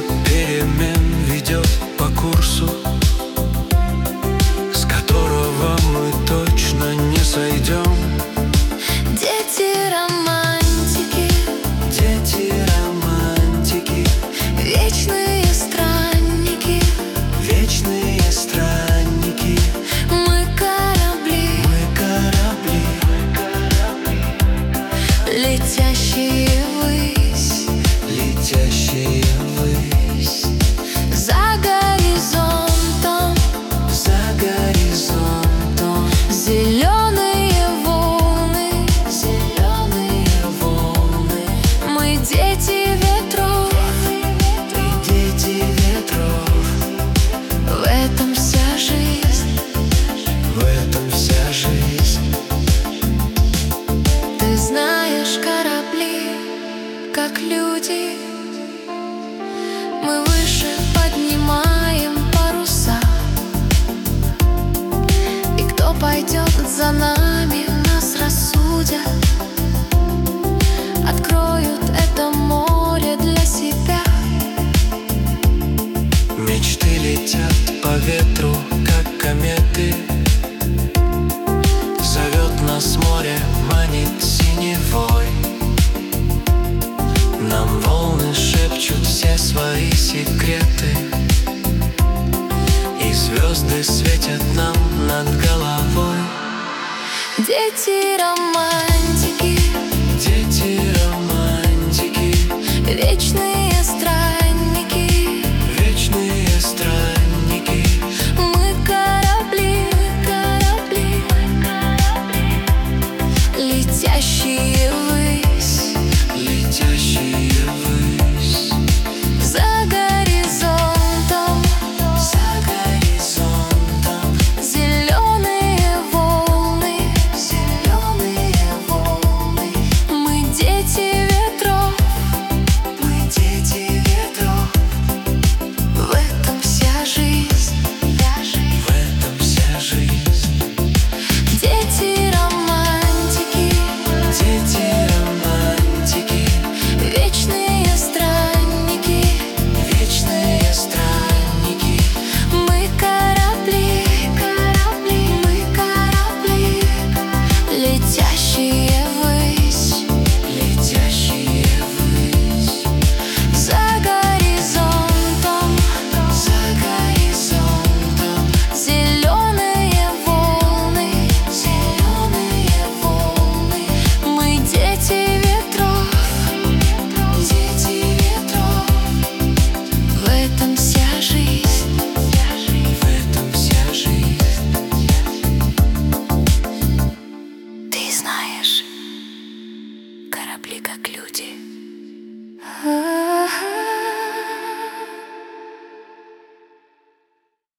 перемен ведет по курсу, с которого мы точно не сойдем. Дети романтики, Дети романтики, вечные странники, вечные странники. мы корабли, Мы корабли, летящие ввысь, летящие ввысь. за горизонтом, За горизонтом зеленые волны, зеленые волны. мы дети ветров, И дети ветров. в этом вся жизнь. В этом вся жизнь. Ты знаешь, корабли, как люди, мы выше поднимаем паруса, и кто пойдет за нами, нас рассудят, откроют это море для себя. Мечты летят по ветру, как кометы. Зовет нас море, манит синевой. Нам волны шепчут все свои секреты, и звезды светят нам над головой. Дети романтики, Дети романтики, вечные странники, вечные странники. мы корабли, летящие ввысь, Летящие ввысь. за горизонтом, За горизонтом зеленые волны, зеленые волны. мы дети ветров, Мы дети ветров. в этом вся жизнь. В этом вся жизнь. Дети романтики, Дети романтики, вечные странники, вечные странники. мы корабли, летящие ввысь, Летящие ввысь. за горизонтом, За горизонтом зеленые волны, мы дети ветров, дети ветров. в этом вся жизнь. В этом вся жизнь. Ты знаешь, корабли как люди.